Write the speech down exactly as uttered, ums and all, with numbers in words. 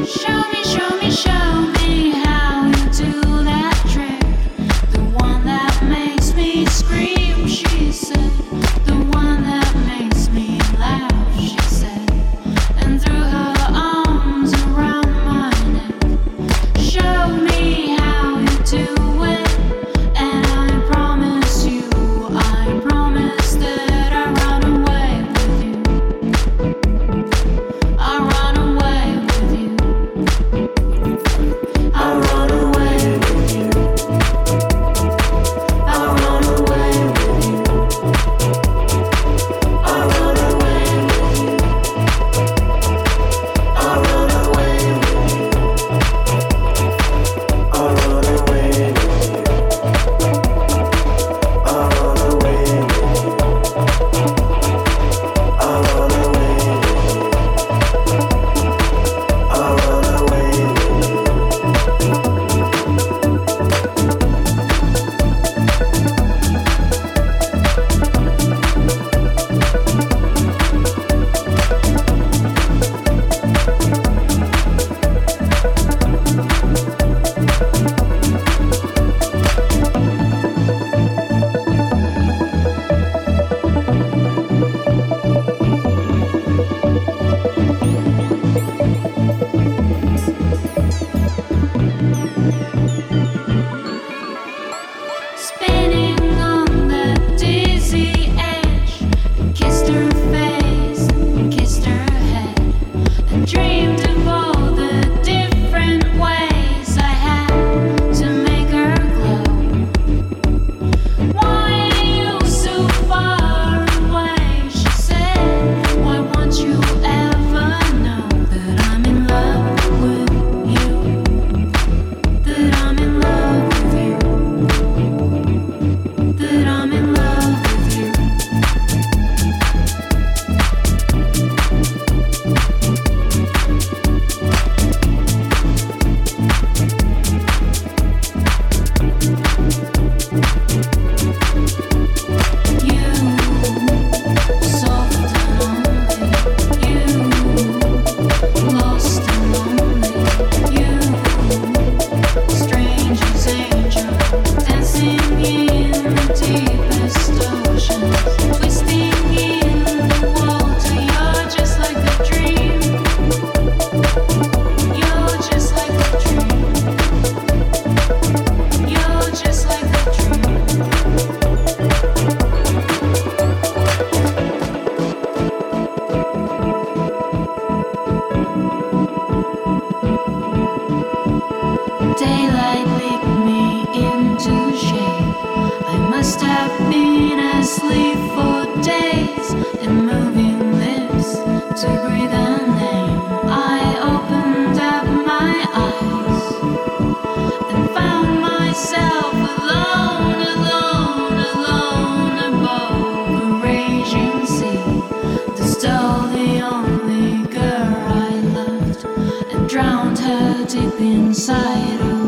Show me, show me, show me how you do that trick. The one that makes me scream, she said. The one that makes me laugh, she said. And threw her arms around my neck. Show me how you do it. And I promise you, I promise that I run away with you. I run away with you. I run away with you. I run away with you. I run away with you. I run away with you. I run away with you. I run away with you. I run away with you. I run away with you. Spinning on that dizzy edge, kissed her face, kissed her head, and dreamed of all the different ways I had to make her glow. Why are you so far away? She said. Why won't you ever know that I'm in love with you? That I'm in love with you. That I'm in love with you. You, soft and lonely. You, lost and lonely. You, strange as angel, dancing in the deepest oceans, twisting in the water. You're just like a dream. You're just like a dream. You're just like a dream. Daylight licked me into shape. I must have been asleep for days and moving lips to breathe a name. I opened up my eyes and found myself alone, alone, alone above a raging sea that stole the only girl I loved and drowned her deep inside of